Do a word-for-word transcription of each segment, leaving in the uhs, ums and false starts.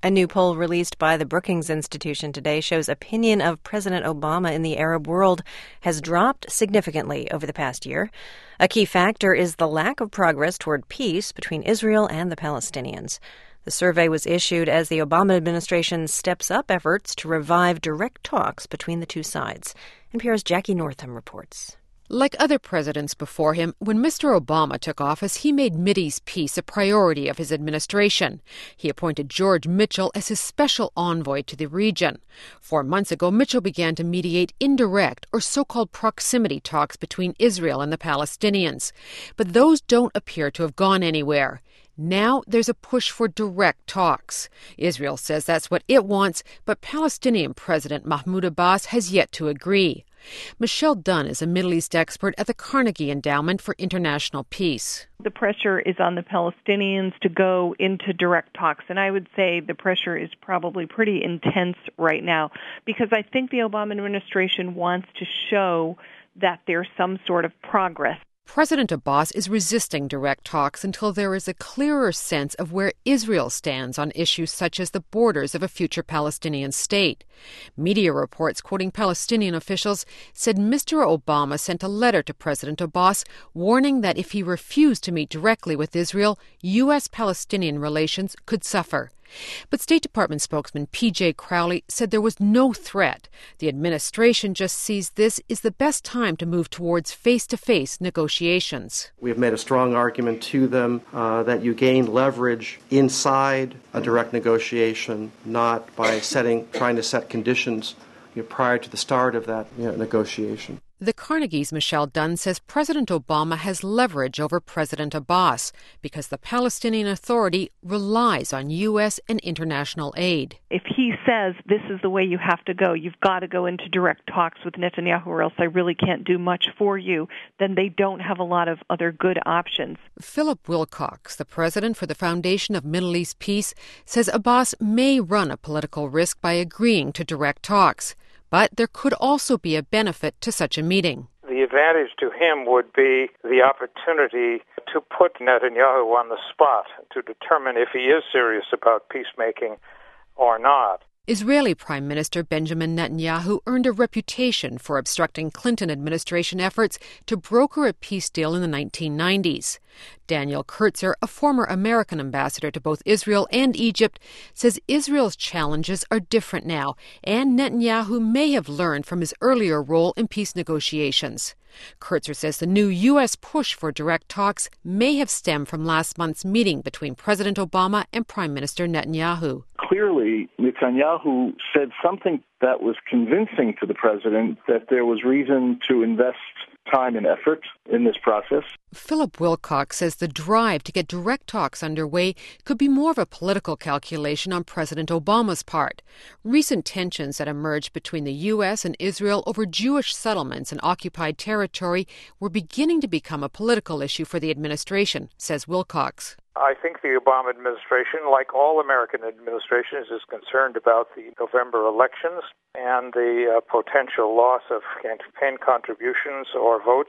A new poll released by the Brookings Institution today shows opinion of President Obama in the Arab world has dropped significantly over the past year. A key factor is the lack of progress toward peace between Israel and the Palestinians. The survey was issued as the Obama administration steps up efforts to revive direct talks between the two sides. N P R's Jackie Northam reports. Like other presidents before him, when Mister Obama took office, he made Mideast peace a priority of his administration. He appointed George Mitchell as his special envoy to the region. Four months ago, Mitchell began to mediate indirect or so-called proximity talks between Israel and the Palestinians. But those don't appear to have gone anywhere. Now there's a push for direct talks. Israel says that's what it wants, but Palestinian President Mahmoud Abbas has yet to agree. Michelle Dunn is a Middle East expert at the Carnegie Endowment for International Peace. The pressure is on the Palestinians to go into direct talks, and I would say the pressure is probably pretty intense right now because I think the Obama administration wants to show that there's some sort of progress. President Abbas is resisting direct talks until there is a clearer sense of where Israel stands on issues such as the borders of a future Palestinian state. Media reports quoting Palestinian officials said Mister Obama sent a letter to President Abbas warning that if he refused to meet directly with Israel, U S Palestinian relations could suffer. But State Department spokesman P J Crowley said there was no threat. The administration just sees this as the best time to move towards face-to-face negotiations. We have made a strong argument to them uh, that you gain leverage inside a direct negotiation, not by setting, trying to set conditions you know, prior to the start of that you know, negotiation. The Carnegie's Michelle Dunn says President Obama has leverage over President Abbas because the Palestinian Authority relies on U S and international aid. If he says this is the way you have to go, you've got to go into direct talks with Netanyahu or else I really can't do much for you, then they don't have a lot of other good options. Philip Wilcox, the president for the Foundation of Middle East Peace, says Abbas may run a political risk by agreeing to direct talks. But there could also be a benefit to such a meeting. The advantage to him would be the opportunity to put Netanyahu on the spot to determine if he is serious about peacemaking or not. Israeli Prime Minister Benjamin Netanyahu earned a reputation for obstructing Clinton administration efforts to broker a peace deal in the nineteen nineties. Daniel Kurtzer, a former American ambassador to both Israel and Egypt, says Israel's challenges are different now, and Netanyahu may have learned from his earlier role in peace negotiations. Kurtzer says the new U S push for direct talks may have stemmed from last month's meeting between President Obama and Prime Minister Netanyahu. Clearly, Netanyahu said something that was convincing to the president that there was reason to invest time and effort in this process. Philip Wilcox says the drive to get direct talks underway could be more of a political calculation on President Obama's part. Recent tensions that emerged between the U S and Israel over Jewish settlements in occupied territory were beginning to become a political issue for the administration, says Wilcox. I think the Obama administration, like all American administrations, is concerned about the November elections and the uh, potential loss of campaign contributions or votes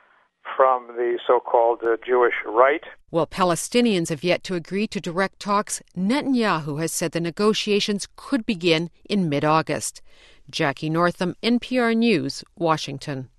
from the so-called uh, Jewish right. While Palestinians have yet to agree to direct talks, Netanyahu has said the negotiations could begin in mid-August. Jackie Northam, N P R News, Washington.